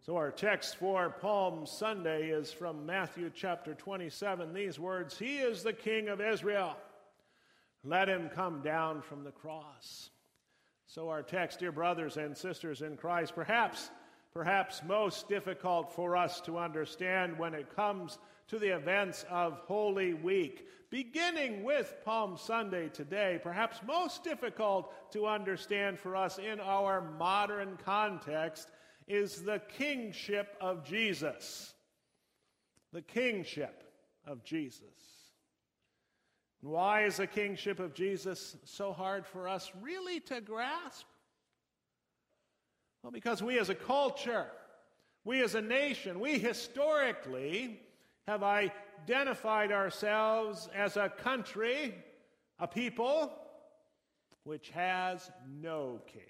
So our text for Palm Sunday is from Matthew chapter 27. These words, "He is the King of Israel. Let him come down from the cross." So our text, dear brothers and sisters in Christ, perhaps most difficult for us to understand when it comes to the events of Holy Week, beginning with Palm Sunday today, perhaps most difficult to understand for us in our modern context is the kingship of Jesus. The kingship of Jesus. Why is the kingship of Jesus so hard for us really to grasp? Well, because we as a culture, we as a nation, we historically have identified ourselves as a country, a people, which has no king.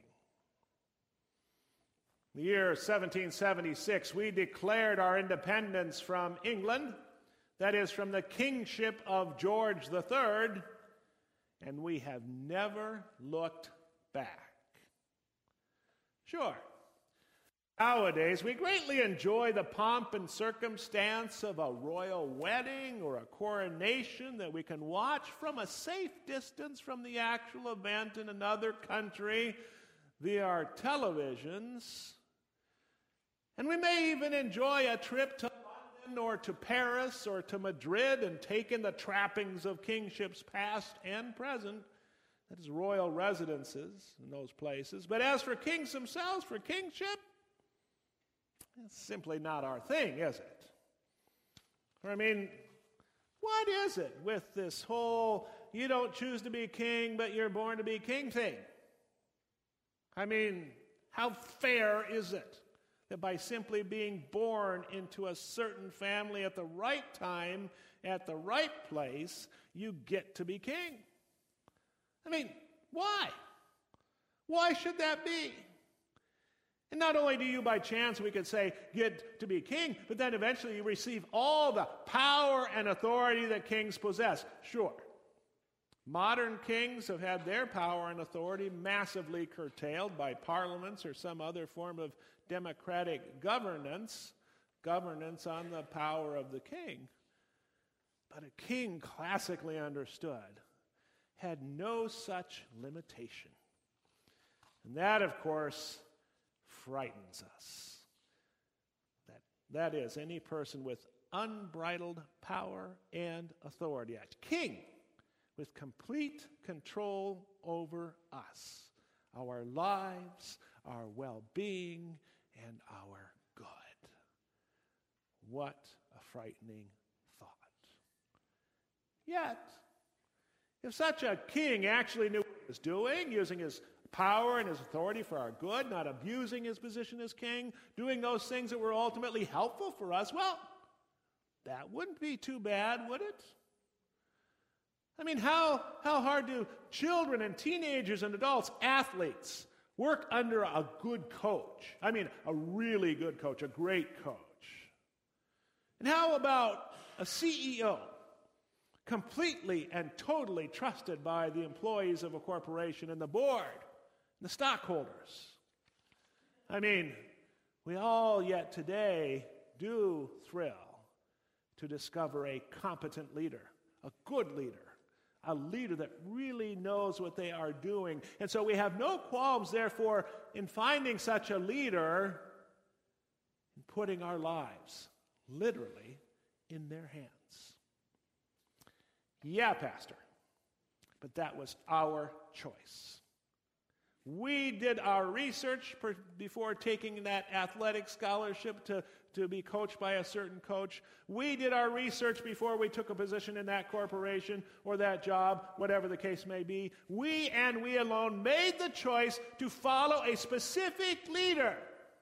In the year 1776, we declared our independence from England, that is, from the kingship of George III, and we have never looked back. Sure, nowadays we greatly enjoy the pomp and circumstance of a royal wedding or a coronation that we can watch from a safe distance from the actual event in another country via our televisions. And we may even enjoy a trip to London or to Paris or to Madrid and take in the trappings of kingships past and present, that is, royal residences in those places. But as for kings themselves, for kingship, it's simply not our thing, is it? I mean, what is it with this whole you don't choose to be king, but you're born to be king thing? I mean, how fair is it that by simply being born into a certain family at the right time, at the right place, you get to be king? I mean, why? Why should that be? And not only do you, by chance, we could say, get to be king, but then eventually you receive all the power and authority that kings possess. Sure, modern kings have had their power and authority massively curtailed by parliaments or some other form of democratic governance on the power of the king. But a king, classically understood, had no such limitation. And that, of course, frightens us. That is, any person with unbridled power and authority. A king with complete control over us, our lives, our well-being, and our good. What a frightening thought. Yet, if such a king actually knew what he was doing, using his power and his authority for our good, not abusing his position as king, doing those things that were ultimately helpful for us, well, that wouldn't be too bad, would it? I mean, how hard do children and teenagers and adults, athletes, work under a good coach? I mean, a really good coach, a great coach. And how about a CEO, completely and totally trusted by the employees of a corporation and the board, and the stockholders? I mean, we all yet today do thrill to discover a competent leader, a good leader, a leader that really knows what they are doing. And so we have no qualms, therefore, in finding such a leader and putting our lives, literally, in their hands. Yeah, Pastor, but that was our choice. We did our research before taking that athletic scholarship to be coached by a certain coach. We did our research before we took a position in that corporation or that job, whatever the case may be. We and we alone made the choice to follow a specific leader.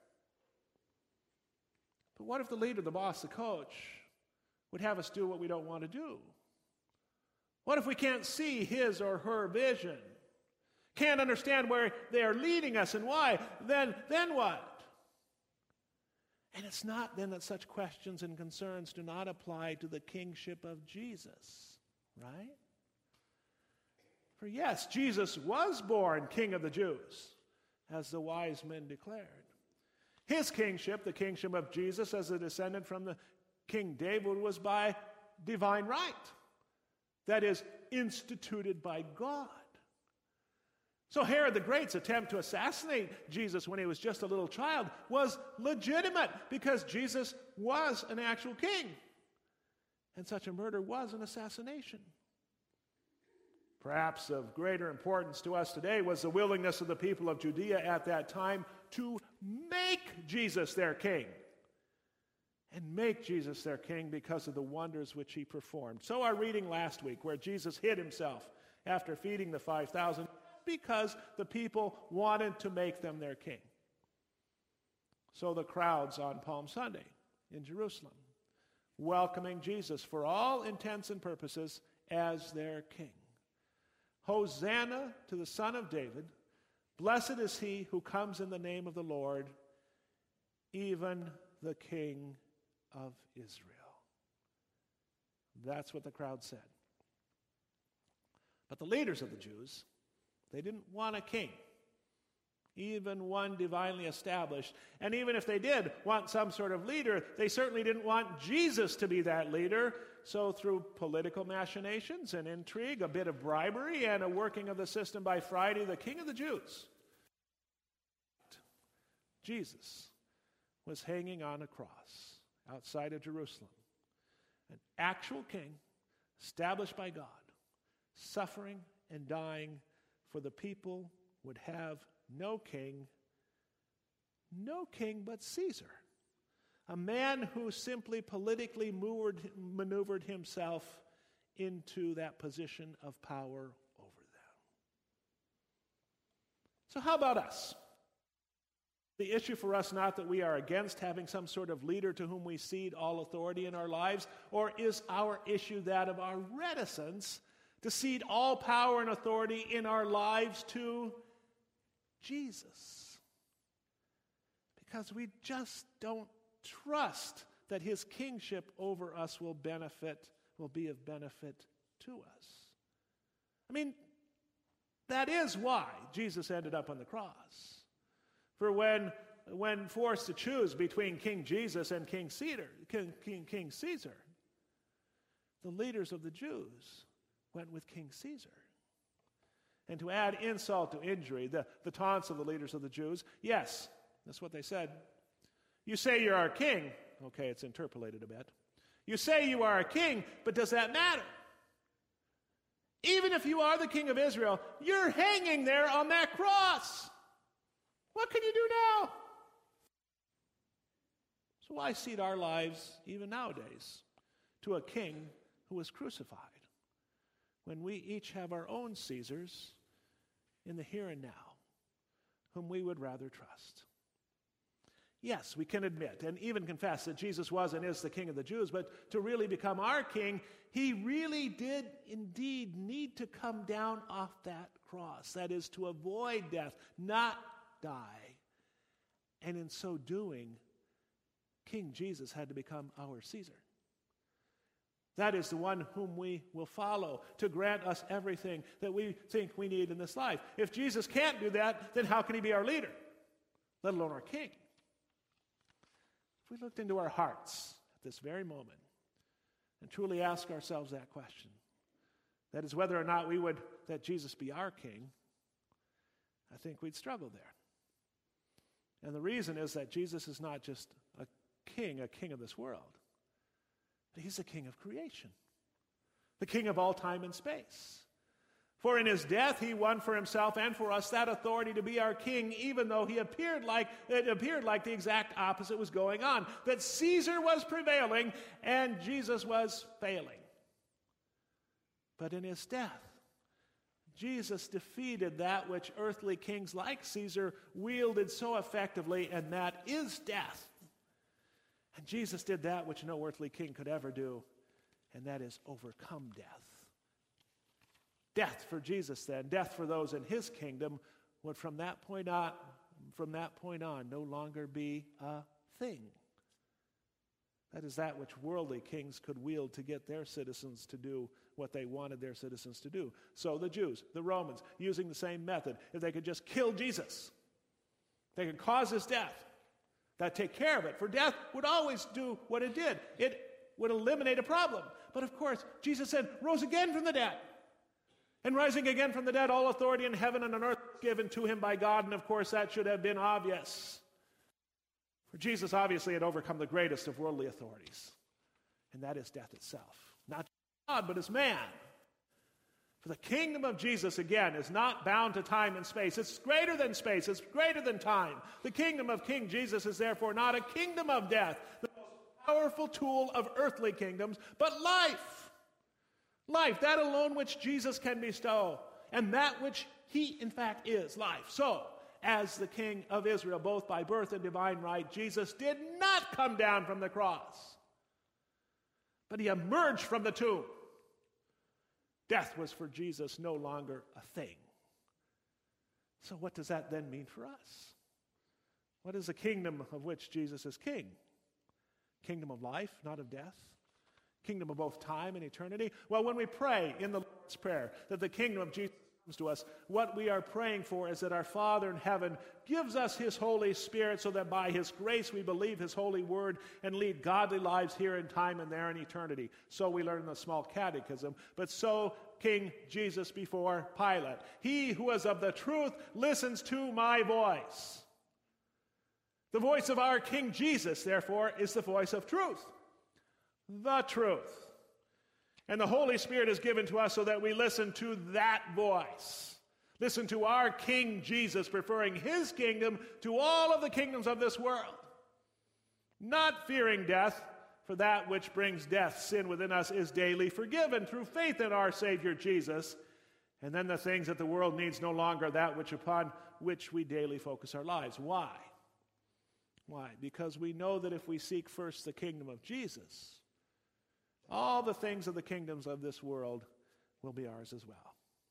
But what if the leader, the boss, the coach, would have us do what we don't want to do? What if we can't see his or her vision? Can't understand where they are leading us and why? Then what? And it's not then that such questions and concerns do not apply to the kingship of Jesus, right? For yes, Jesus was born King of the Jews, as the wise men declared. His kingship, the kingship of Jesus as a descendant from the King David, was by divine right. That is, instituted by God. So Herod the Great's attempt to assassinate Jesus when he was just a little child was legitimate because Jesus was an actual king. And such a murder was an assassination. Perhaps of greater importance to us today was the willingness of the people of Judea at that time to make Jesus their king. And make Jesus their king because of the wonders which he performed. So our reading last week, where Jesus hid himself after feeding the 5,000, because the people wanted to make them their king. So the crowds on Palm Sunday in Jerusalem, welcoming Jesus for all intents and purposes as their king. Hosanna to the Son of David. Blessed is he who comes in the name of the Lord, even the King of Israel. That's what the crowd said. But the leaders of the Jews, they didn't want a king, even one divinely established. And even if they did want some sort of leader, they certainly didn't want Jesus to be that leader. So through political machinations and intrigue, a bit of bribery, and a working of the system by Friday, the king of the Jews, Jesus, was hanging on a cross outside of Jerusalem. An actual king, established by God, suffering and dying for the people would have no king but Caesar. A man who simply politically maneuvered himself into that position of power over them. So how about us? The issue for us not that we are against having some sort of leader to whom we cede all authority in our lives, or is our issue that of our reticence to cede all power and authority in our lives to Jesus? Because we just don't trust that his kingship over us will be of benefit to us. I mean, that is why Jesus ended up on the cross. For when forced to choose between King Jesus and King Caesar, the leaders of the Jews went with King Caesar. And to add insult to injury, the taunts of the leaders of the Jews, yes, that's what they said. You say you're our king. Okay, it's interpolated a bit. You say you are a king, but does that matter? Even if you are the king of Israel, you're hanging there on that cross. What can you do now? So why cede our lives, even nowadays, to a king who was crucified, when we each have our own Caesars in the here and now, whom we would rather trust? Yes, we can admit and even confess that Jesus was and is the King of the Jews, but to really become our King, he really did indeed need to come down off that cross. That is, to avoid death, not die. And in so doing, King Jesus had to become our Caesar. That is the one whom we will follow to grant us everything that we think we need in this life. If Jesus can't do that, then how can he be our leader, let alone our king? If we looked into our hearts at this very moment and truly ask ourselves that question, that is whether or not we would let Jesus be our king, I think we'd struggle there. And the reason is that Jesus is not just a king of this world, but he's the king of creation, the king of all time and space. For in his death, he won for himself and for us that authority to be our king, even though it appeared like the exact opposite was going on, that Caesar was prevailing and Jesus was failing. But in his death, Jesus defeated that which earthly kings like Caesar wielded so effectively, and that is death. And Jesus did that which no earthly king could ever do, and that is overcome death. Death for Jesus then, death for those in his kingdom, would from that point on no longer be a thing. That is that which worldly kings could wield to get their citizens to do what they wanted their citizens to do. So the Jews, the Romans, using the same method, if they could just kill Jesus, they could cause his death, that take care of it. For death would always do what it did. It would eliminate a problem. But of course, Jesus said, rose again from the dead. And rising again from the dead, all authority in heaven and on earth was given to him by God. And of course, that should have been obvious. For Jesus obviously had overcome the greatest of worldly authorities. And that is death itself. Not God, but as man. For the kingdom of Jesus, again, is not bound to time and space. It's greater than space. It's greater than time. The kingdom of King Jesus is therefore not a kingdom of death, the most powerful tool of earthly kingdoms, but life. Life, that alone which Jesus can bestow, and that which he, in fact, is, life. So, as the King of Israel, both by birth and divine right, Jesus did not come down from the cross, but he emerged from the tomb. Death was for Jesus no longer a thing. So what does that then mean for us? What is the kingdom of which Jesus is king? Kingdom of life, not of death? Kingdom of both time and eternity? Well, when we pray in the Lord's Prayer that the kingdom of Jesus comes to us, what we are praying for is that our Father in heaven gives us his Holy Spirit so that by his grace we believe his holy word and lead godly lives here in time and there in eternity. So we learn in the small catechism. But so King Jesus before Pilate. He who is of the truth listens to my voice. The voice of our King Jesus, therefore, is the voice of truth. The truth. And the Holy Spirit is given to us so that we listen to that voice. Listen to our King Jesus, preferring his kingdom to all of the kingdoms of this world. Not fearing death, for that which brings death, sin within us, is daily forgiven through faith in our Savior Jesus. And then the things that the world needs no longer that which upon which we daily focus our lives. Why? Why? Because we know that if we seek first the kingdom of Jesus, all the things of the kingdoms of this world will be ours as well.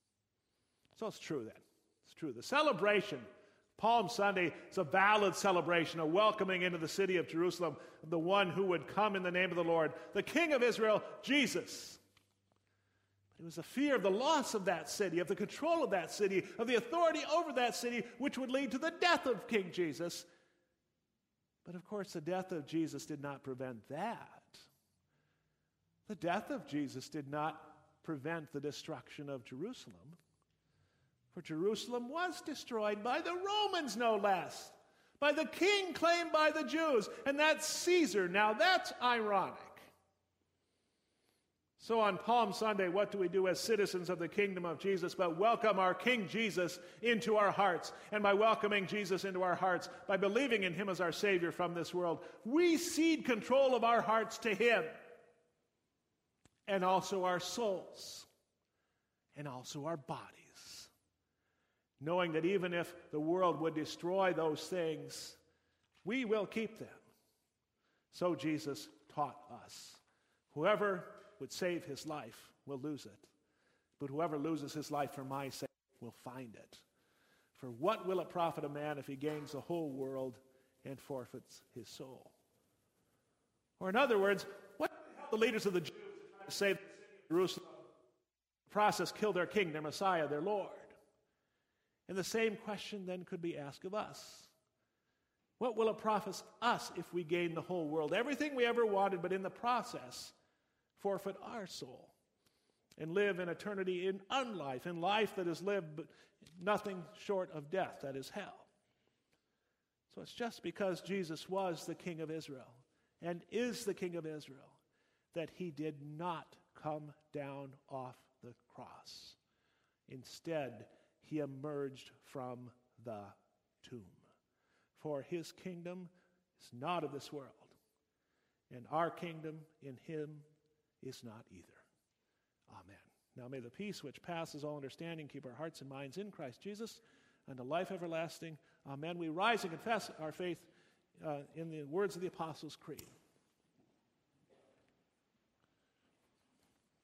So it's true then. It's true. The celebration, Palm Sunday, is a valid celebration, a welcoming into the city of Jerusalem of the one who would come in the name of the Lord, the King of Israel, Jesus. But it was the fear of the loss of that city, of the control of that city, of the authority over that city, which would lead to the death of King Jesus. But of course, the death of Jesus did not prevent that. The death of Jesus did not prevent the destruction of Jerusalem. For Jerusalem was destroyed by the Romans, no less. By the king claimed by the Jews. And that's Caesar. Now that's ironic. So on Palm Sunday, what do we do as citizens of the kingdom of Jesus but welcome our King Jesus into our hearts? And by welcoming Jesus into our hearts, by believing in him as our Savior from this world, we cede control of our hearts to him. And also our souls, and also our bodies. Knowing that even if the world would destroy those things, we will keep them. So Jesus taught us. Whoever would save his life will lose it. But whoever loses his life for my sake will find it. For what will it profit a man if he gains the whole world and forfeits his soul? Or in other words, what the leaders of the Jews to save the city of Jerusalem, the process killed their king, their Messiah, their Lord. And the same question then could be asked of us. What will it profit us if we gain the whole world, everything we ever wanted, but in the process forfeit our soul and live in eternity in unlife, in life that is lived but nothing short of death, that is hell. So it's just because Jesus was the King of Israel and is the King of Israel that he did not come down off the cross. Instead, he emerged from the tomb. For his kingdom is not of this world, and our kingdom in him is not either. Amen. Now may the peace which passes all understanding keep our hearts and minds in Christ Jesus unto life everlasting. Amen. We rise and confess our faith in the words of the Apostles' Creed.